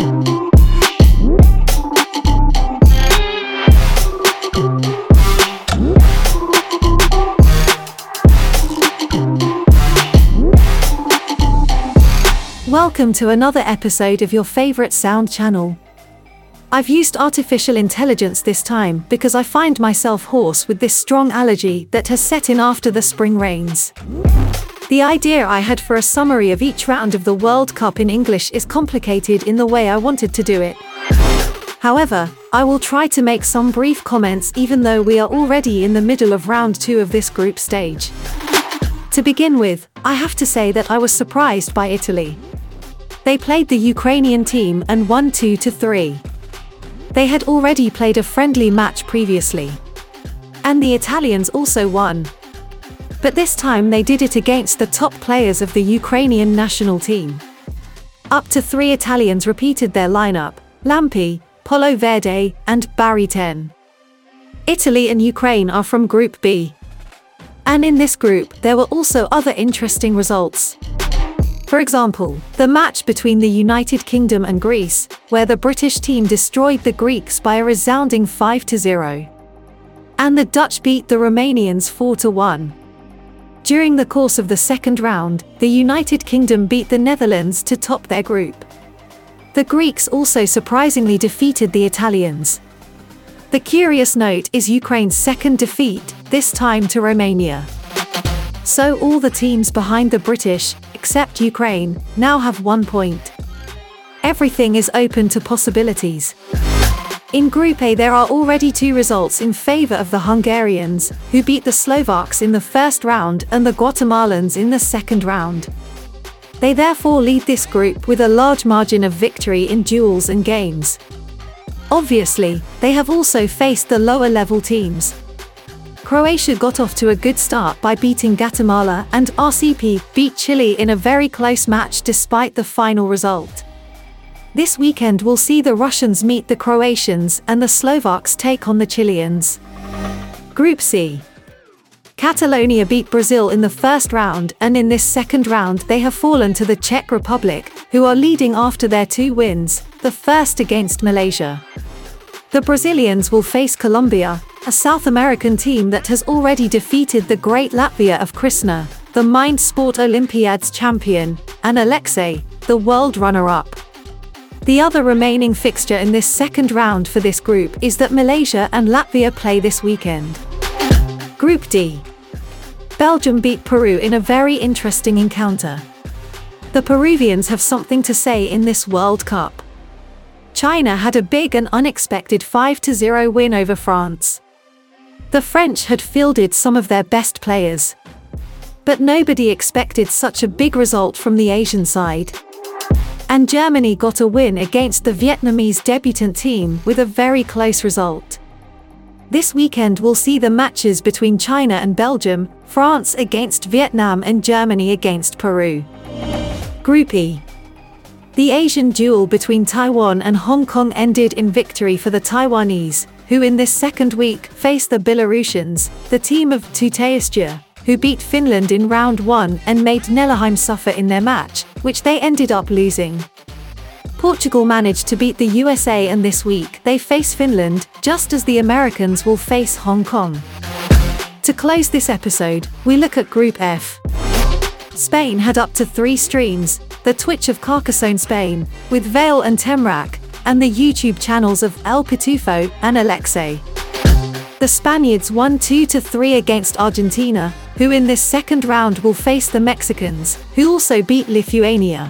Welcome to another episode of your favorite sound channel. I've used artificial intelligence this time because I find myself hoarse with this strong allergy that has set in after the spring rains. The idea I had for a summary of each round of the World Cup in English is complicated in the way I wanted to do it. However, I will try to make some brief comments even though we are already in the middle of round 2 of this group stage. To begin with, I have to say that I was surprised by Italy. They played the Ukrainian team and won 2-3. They had already played a friendly match previously. And the Italians also won. But this time they did it against the top players of the Ukrainian national team. Up to 3 Italians repeated their lineup: Lampi, Polo Verde, and Barry 10. Italy and Ukraine are from Group B. And in this group, there were also other interesting results. For example, the match between the United Kingdom and Greece, where the British team destroyed the Greeks by a resounding 5-0. And the Dutch beat the Romanians 4-1. During the course of the second round, the United Kingdom beat the Netherlands to top their group. The Greeks also surprisingly defeated the Italians. The curious note is Ukraine's second defeat, this time to Romania. So all the teams behind the British, except Ukraine, now have 1 point. Everything is open to possibilities. In Group A there are already 2 results in favor of the Hungarians, who beat the Slovaks in the first round and the Guatemalans in the second round. They therefore lead this group with a large margin of victory in duels and games. Obviously, they have also faced the lower-level teams. Croatia got off to a good start by beating Guatemala, and RCP beat Chile in a very close match despite the final result. This weekend we'll see the Russians meet the Croatians and the Slovaks take on the Chileans. Group C. Catalonia beat Brazil in the first round, and in this second round they have fallen to the Czech Republic, who are leading after their 2 wins, the first against Malaysia. The Brazilians will face Colombia, a South American team that has already defeated the great Latvia of Krisna, the Mind Sport Olympiads champion, and Alexei, the world runner-up. The other remaining fixture in this second round for this group is that Malaysia and Latvia play this weekend. Group D. Belgium beat Peru in a very interesting encounter. The Peruvians have something to say in this World Cup. China had a big and unexpected 5-0 win over France. The French had fielded some of their best players. But nobody expected such a big result from the Asian side. And Germany got a win against the Vietnamese debutant team with a very close result. This weekend we'll see the matches between China and Belgium, France against Vietnam and Germany against Peru. Group E. The Asian duel between Taiwan and Hong Kong ended in victory for the Taiwanese, who in this second week face the Belarusians, the team of Tuteiastia, who beat Finland in round 1 and made Neleheim suffer in their match, which they ended up losing. Portugal managed to beat the USA, and this week they face Finland, just as the Americans will face Hong Kong. To close this episode, we look at Group F. Spain had up to 3 streams, the Twitch of Carcassonne Spain, with Vale and Temrak, and the YouTube channels of El Pitufo and Alexei. The Spaniards won 2-3 against Argentina, who in this second round will face the Mexicans, who also beat Lithuania.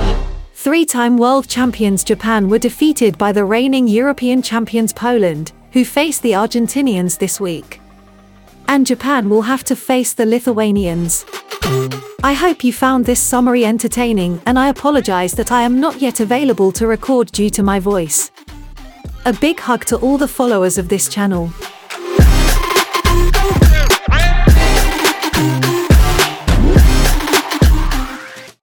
3-time world champions Japan were defeated by the reigning European champions Poland, who face the Argentinians this week. And Japan will have to face the Lithuanians. I hope you found this summary entertaining, and I apologize that I am not yet available to record due to my voice. A big hug to all the followers of this channel.